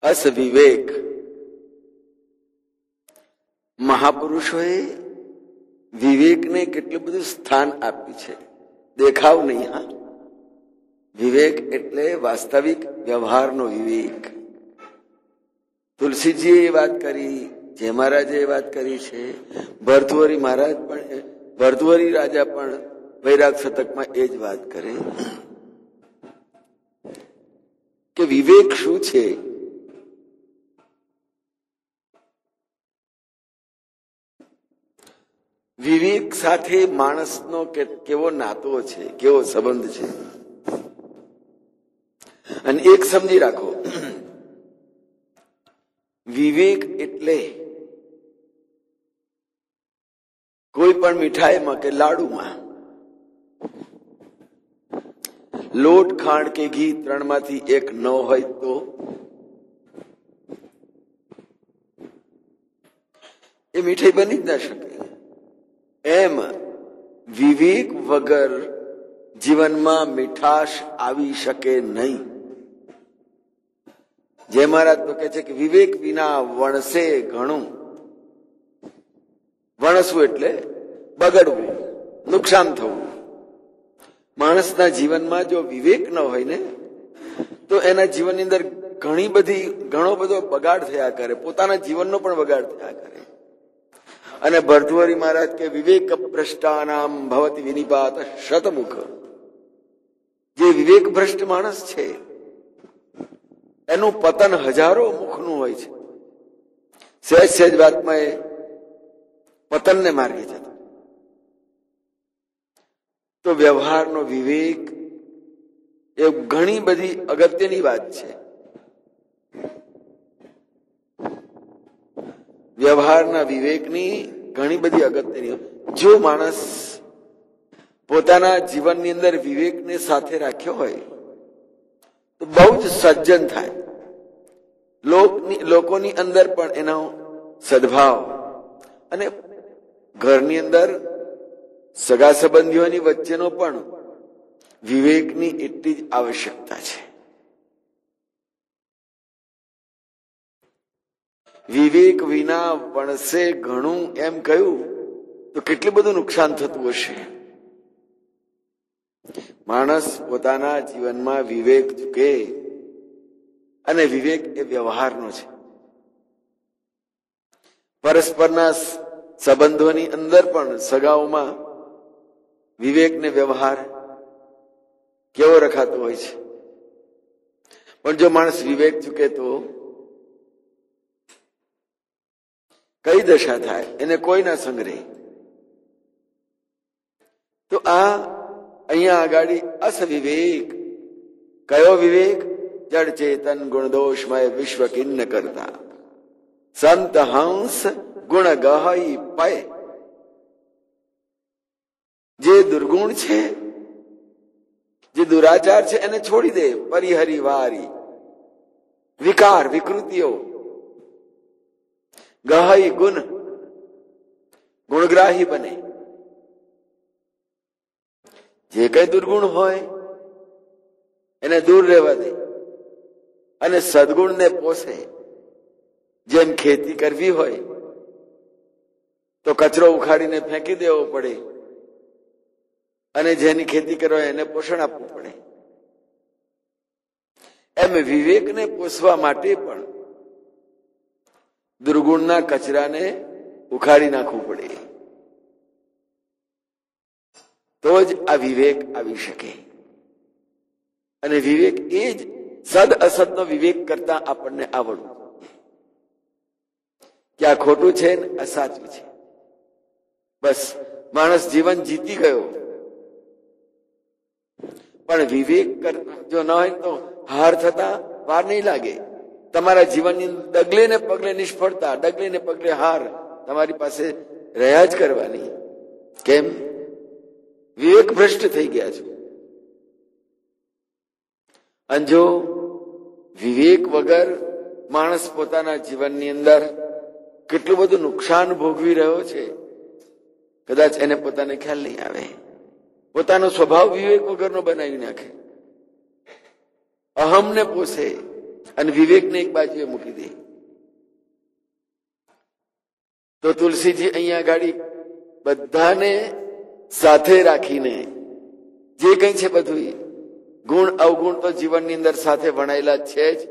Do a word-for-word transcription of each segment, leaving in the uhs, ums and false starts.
અસવિવેક. મહાપુરુષોએ વિવેકને કેટલું બધું સ્થાન આપ્યું છે. દેખાવ નહીં, હા, વિવેક એટલે વાસ્તવિક વ્યવહારનો વિવેક. તુલસીજીએ એ વાત કરી, જય મહારાજે એ વાત કરી છે, ભરતુહરી મહારાજ પણ, ભરતુહરી રાજા પણ વૈરાગ શતકમાં એ જ વાત કરે કે વિવેક શું છે. વિવેક સાથે માણસનો કેવો નાતો છે, કેવો સંબંધ છે. અને એક સમજી રાખો, વિવેક એટલે કોઈ પણ મીઠાઈમાં કે લાડુમાં લોટ, ખાંડ કે ઘી ત્રણ માંથી એક ન હોય તો એ મીઠાઈ બની જ ના શકે. એમ વિવેક વગર જીવનમાં મીઠાશ આવી શકે નહીં. જય મહારાજ તો કે છે કે વિવેક વિના વણસે ઘણું. વણસવું એટલે બગડવું, નુકસાન થવું. માણસના જીવનમાં જો વિવેક ન હોય ને તો એના જીવનની અંદર ઘણી બધી ઘણો બધો બગાડ થયા કરે, પોતાના જીવનનો પણ બગાડ થયા કરે. અને ભરતુહરી મહારાજ કે વિવેક ભ્રષ્ટાનામ ભવતી વિનિપાત શતમુખ. જે વિવેક ભ્રષ્ટ માણસ છે એનું પતન હજારો મુખનું હોય છે. સહેજ સહેજ વાતમાં એ પતનને માર્ગે જતો. તો વ્યવહારનો વિવેક એ ઘણી બધી અગત્યની વાત છે. વ્યવહારના વિવેકની ઘણી બધી અગત્યની. જો માણસ પોતાના જીવનની અંદર વિવેકને સાથે રાખ્યો હોય તો બહુ જ સજ્જન થાય. લોકોની અંદર પણ એનો સદભાવ, અને ઘરની અંદર સગા સંબંધીઓની વચ્ચેનો પણ વિવેકની એટલી જ આવશ્યકતા છે. વિવેક વિના વણસે ઘણું એમ કહ્યું તો કેટલું બધું નુકસાન થતું હશે. માણસ પોતાના જીવનમાં વિવેક ચૂકે, અને વિવેક એ વ્યવહારનો છે. પરસ્પરના સંબંધોની અંદર પણ સગાઓમાં વિવેક ને વ્યવહાર કેવો રખાતો હોય છે. પણ જો માણસ વિવેક ચૂકે તો કઈ દશા થાય, એને કોઈ ના સંગ્રહે. તો આ અહીંયા આગળ અસવિવેક. કયો વિવેક? જડ ચેતન ગુણદોષમય વિશ્વ કિન્ન કરતા સંત હંસ ગુણ ગહઈ પય. જે દુર્ગુણ છે, જે દુરાચાર છે એને છોડી દે. પરિહરી વારી વિકાર વિકૃતિઓ, ગહઈ ગુણ, ગુણગ્રાહી બને. જે કઈ દુર્ગુણ હોય એને દૂર રહેવા દે અને સદગુણને પોષે. જેમ ખેતી કરવી હોય તો કચરો ઉખાડીને ફેંકી દેવો પડે, અને જેની ખેતી કરવા એને પોષણ આપવું પડે. એમ વિવેકને પોષવા માટે પણ દુર્ગુણના કચરાને ઉખાડી નાખવું પડે, તો જ આ વિવેક આવી શકે. અને વિવેક એ જ સદ અસદનો વિવેક કરતા આપણને આવડવું કે આ ખોટું છે ને આ સાચું છે. બસ માણસ જીવન જીતી ગયો. પણ વિવેક જો ન હોય તો હાર થતા વાર નહીં લાગે. તમારા જીવનની ડગલે ને પગલે નિષ્ફળતા, ડગલે ને પગલે હાર તમારી પાસે રહ્યા જ કરવાની. કેમ? વિવેક ભ્રષ્ટ થઈ ગયા છો. અને જો વિવેક વગર માણસ પોતાના જીવનની અંદર કેટલું બધું નુકસાન ભોગવી રહ્યો છે, કદાચ એને પોતાને ખ્યાલ નહીં આવે. પોતાનો સ્વભાવ વિવેક વગરનો બનાવી નાખે, અહમને પોષે, અને વિવેકને એક બાજુએ મૂકી દે. તો તુલસીજી અહીંયા ગાડી બધાને સાથે રાખીને જે કંઈ છે બધું ગુણ અવગુણ તો જીવનની અંદર સાથે વણાયેલા છે જ.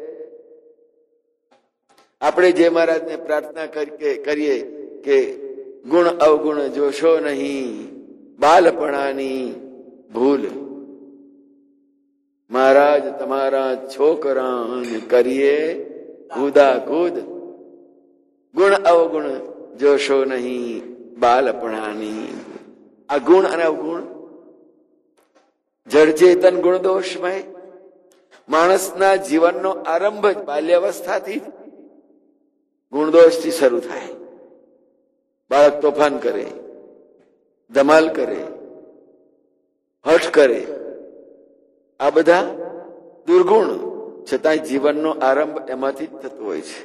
આપણે જે મહારાજને પ્રાર્થના કરીએ કે ગુણ અવગુણ જોશો નહીં બાલપણાની ભૂલ, મહારાજ તમારા છોકરા કરીએ કુદા કૂદ, ગુણ અવગુણ જોશો નહીં બાલપણાની. આ ગુણ અને અવગુણ જળચેતન ગુણ દોષમય. માણસના જીવનનો આરંભ જ બાલ્યાવસ્થાથી ગુણદોષથી શરૂ થાય. બાળક તોફાન કરે, ધમાલ કરે, હઠ કરે, આ બધા દુર્ગુણ, છતાંય જીવનનો આરંભ એમાંથી જ થતો હોય છે.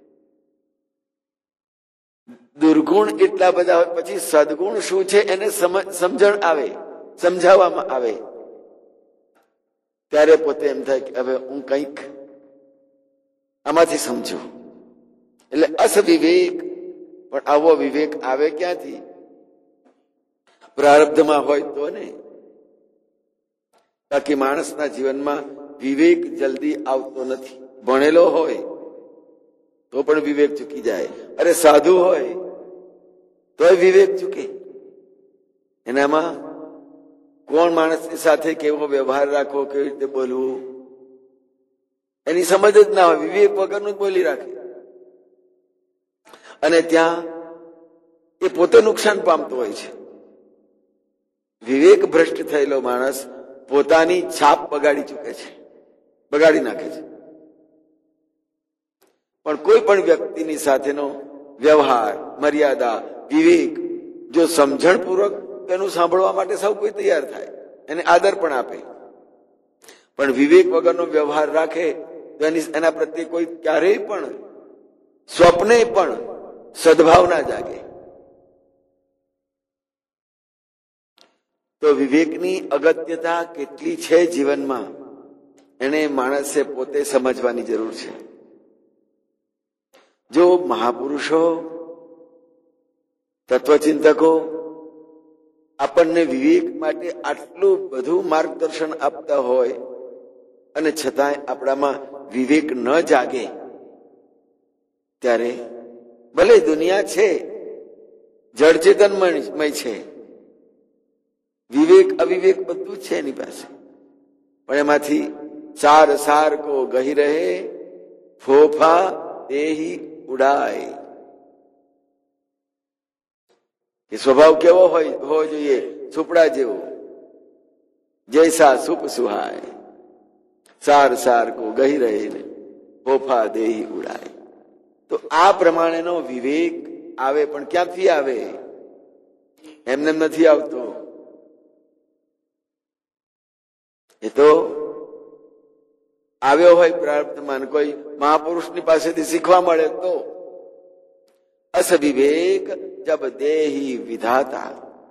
દુર્ગુણ એટલા બધા હોય પછી સદગુણ શું છે એને સમજણ આવે, સમજાવવામાં આવે, ત્યારે પોતે એમ થાય કે હવે હું કંઈક આમાંથી સમજુ. એટલે અસવિવેક. પણ આવો વિવેક આવે ક્યાંથી? પ્રારબ્ધમાં હોય તો ને. બાકી માણસના જીવનમાં વિવેક જલ્દી આવતો નથી. ભણેલો હોય તો પણ વિવેક ચૂકી જાય. અરે સાધુ હોય તોય વિવેક ચૂકે. એનામાં કોણ માણસની સાથે કેવો વ્યવહાર રાખવો, કેવી રીતે બોલવું, એની સમજ જ ના હોય. વિવેક વગરનું જ બોલી રાખે અને ત્યાં એ પોતે નુકસાન પામતો હોય છે. વિવેક ભ્રષ્ટ થયેલો માણસ પોતાની છાપ બગાડી ચૂકે છે, બગાડી નાખે છે. પણ કોઈ પણ વ્યક્તિની સાથેનો વ્યવહાર, મર્યાદા, વિવેક જો સમજણપૂર્વક તેનું સાંભળવા માટે સૌ કોઈ તૈયાર થાય, એને આદર પણ આપે. પણ વિવેક વગરનો વ્યવહાર રાખે તો એની એના પ્રત્યે કોઈ ક્યારેય પણ સ્વપ્ને પણ સદભાવ ના જાગે. તો વિવેકની અગત્યતા કેટલી છે જીવનમાં, એને માણસે પોતે સમજવાની જરૂર છે. જો મહાપુરુષો, તત્વચિંતકો આપણને વિવેક માટે આટલું બધું માર્ગદર્શન આપતા હોય અને છતાંય આપણામાં વિવેક ન જાગે, ત્યારે ભલે દુનિયા છે, જળચેતનમય છે, વિવેક અવિવેક બધું છે એની પાસે, પણ એમાંથી ચાર સાર કો ગહી રહે ફોફા દેહી ઉડાય. કે સ્વભાવ કેવો હોય હોવો જોઈએ? સુપડા જેવો, જૈસા સુપ સુહાય, સાર સાર કો ગહી રહે ને ફોફા દેહી ઉડાય. તો આ પ્રમાણેનો વિવેક આવે, પણ ક્યાંથી આવે? એમને નથી આવતો. એ તો આવ્યો હોય પ્રારબ્ધમાં, કોઈ મહાપુરુષની પાસેથી શીખવા મળે તો. અસ વિવેક જબ દેહી વિધાતા.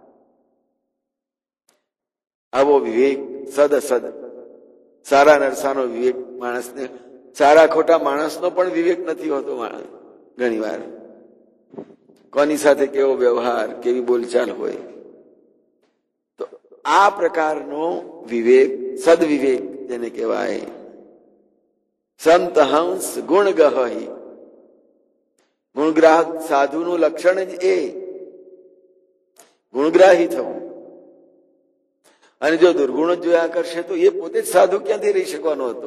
આવો વિવેક સદ સદ સારા નરસાનો વિવેક માણસને, સારા ખોટા માણસનો પણ વિવેક નથી હોતો. માણસ ઘણી વાર કોની સાથે કેવો વ્યવહાર, કેવી બોલચાલ હોય. તો આ પ્રકારનો વિવેક, સદવિવેક જેને કહેવાય. સંત હંસ ગુણ ગહી. ગુણગ્રાહક સાધુનું લક્ષણ જ એ ગુણગ્રાહી થવું. અને જો દુર્ગુણ જોયા કરશે તો એ પોતે જ સાધુ ક્યાંથી રહી શકવાનો હતો?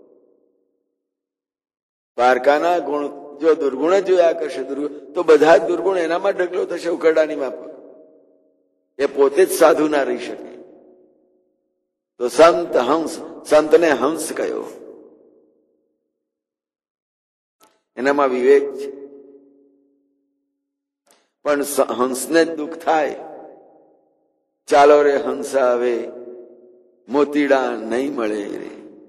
પારકાના ગુણ જો દુર્ગુણ જોયા કરશે તો બધા જ દુર્ગુણ એનામાં ઢગલો થશે ઉકરડાની માફક. એ પોતે જ સાધુ ના રહી શકે. તો સંત હંસ, સંતને હંસ કયો, એનામાં વિવેક છે. પણ હંસને જ દુઃખ થાય, ચાલો રે હંસ આવે મોતીડા નહીં મળે રે.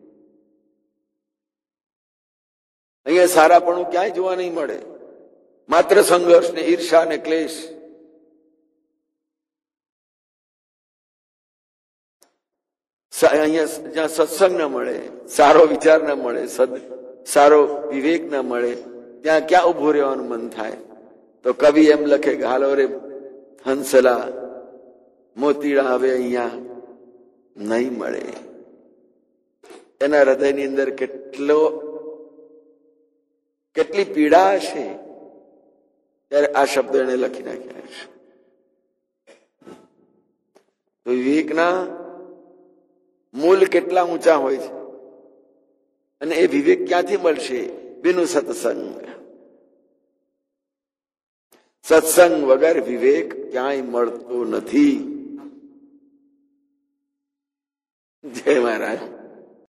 અહીંયા સારાપણું ક્યાંય જોવા નહીં મળે, માત્ર સંઘર્ષ ને ઈર્ષા ને ક્લેશ. અહીંયા જ્યાં સત્સંગ ન મળે, સારો વિચાર ન મળે, સદ સારો વિવેક ન મળે ત્યાં ક્યાં ઉભું રહેવાનું મન થાય? તો કવિ એમ લખે કે હાલો રે હંસલા, મોતીડા હવે અહીંયા નહીં મળે. એના હૃદયની અંદર કેટલો કેટલી પીડા હશે ત્યારે આ શબ્દો એને લખી નાખ્યા છે. તો વિવેકના મૂળ કેટલા ઊંચા હોય છે, અને એ વિવેક ક્યાંથી મળશે? બિનું સત્સંગ. સત્સંગ વગર વિવેક ક્યાંય મળતો નથી. જય મહારાજ.